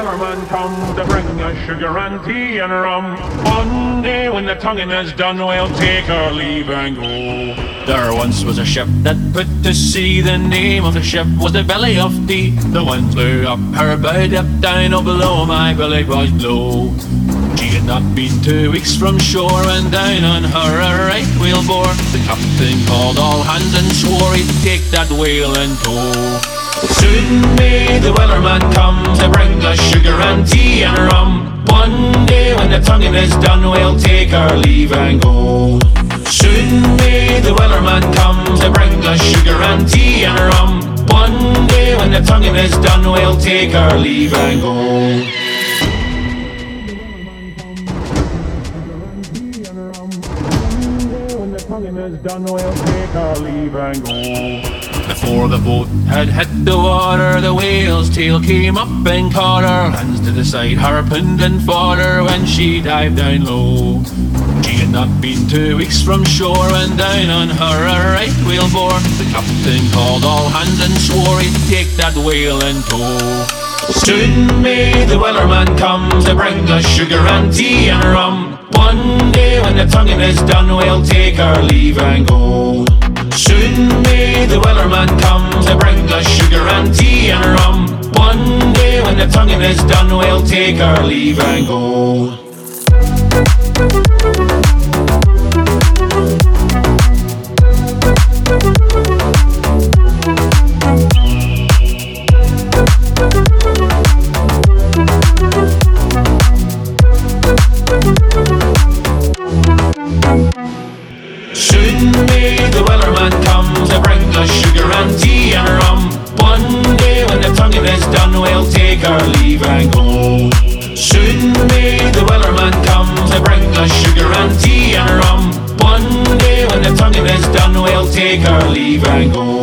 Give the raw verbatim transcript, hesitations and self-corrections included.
wellerman come to bring us sugar and tea and rum. One day when the tonguing is done, we'll take our leave and go. There once was a ship that put to sea. The name of the ship was the Belly of Dee. The wind blew up her bow, dipped down, oh below my belly was low. She had not been two weeks from shore when down on her a right whale bore. The captain called all hands and swore he'd take that whale in tow. Soon may the wellerman come to bring us sugar and tea and rum. One day when the tonguing is done, we'll take our leave and go. Soon may the wellerman come to bring us sugar and tea and rum. One day when the tonguing is done, we'll take our leave and go. Tonguing is done, we'll take our leave and go. Before the boat had hit the water, the whale's tail came up and caught her. Hands to the side, harpooned and fought her when she dived down low. She had not been two weeks from shore when down on her a right whale bore. The captain called all hands and swore he'd take that whale in tow. Soon may the wellerman come to bring us sugar and tea and rum. One day when the tonguing is done, we'll take our leave and go. Soon may the wellerman come to bring us sugar and tea and rum. One day when the tonguing is done, we'll take our leave and go. Soon may the wellerman come to bring us sugar and tea and rum. One day when the tonguing is done, we'll take our leave and go. Soon may the wellerman come to bring us sugar and tea and rum. One day when the tonguing is done, we'll take our leave and go.